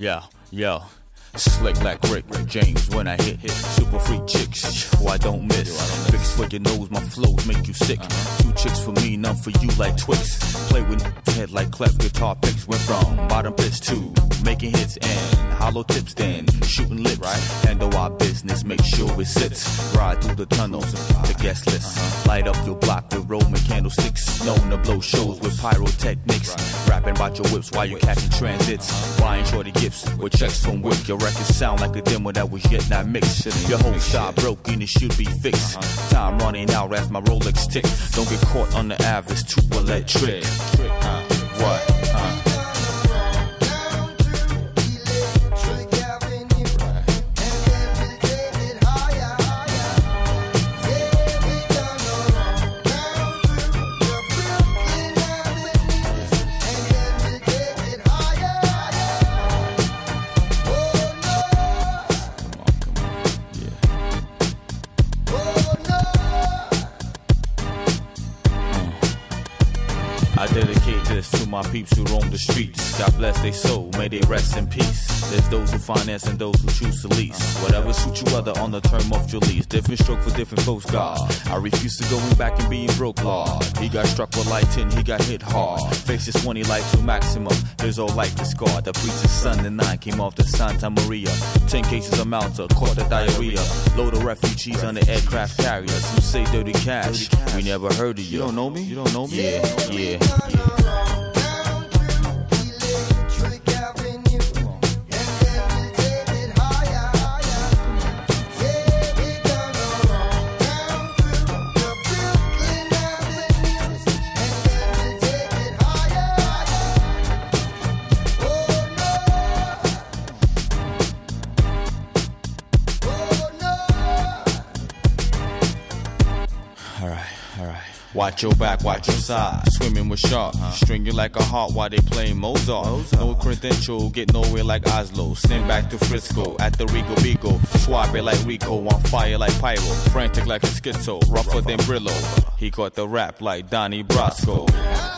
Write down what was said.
Yo. Slick like Rick James when I hit super freak chicks. Oh, I don't miss. Fix for your nose, my flows make you sick. 2 chicks for me, none for you like Twix. Play with head like clef guitar picks. Went from bottom pitch to making hits and hollow tips, then shooting lips. Handle our business, make sure it sits. Ride through the tunnels, the guest list. Light up your block with Roman candlesticks. Known to blow shows with pyrotechnics. Rapping about your whips while you catching transits. Buying shorty gifts with checks from Wick. Your records sound like a demo that was yet not mixed. Your whole style broken, it should be fixed. Time running out as my Rolex tick. Don't get caught on the average, too electric. What? I dedicate this to my peeps who roam the streets. God bless their soul, may they rest in peace. There's those who finance and those who choose to lease. Whatever suits you other on the term of your lease. Different stroke for different folks, God. I refuse to going back and being broke, Lord. He got struck with lighting, he got hit hard. Faces 20 life to maximum. His whole life is scarred. The preacher's son and 9 came off the Santa Maria. 10 cases of Malta, caught the diarrhea. Load of refugees on the aircraft carriers who say dirty cash. We never heard of you. You don't know me? You don't know me? Yeah. Watch your back, watch your side. Swimming with sharks, stringing like a heart while they playing Mozart. No credential, get nowhere like Oslo. Send back to Frisco at the Rico Bigo. Suave like Rico, on fire like Pyro. Frantic like a schizo, rougher than Brillo. He caught the rap like Donnie Brasco.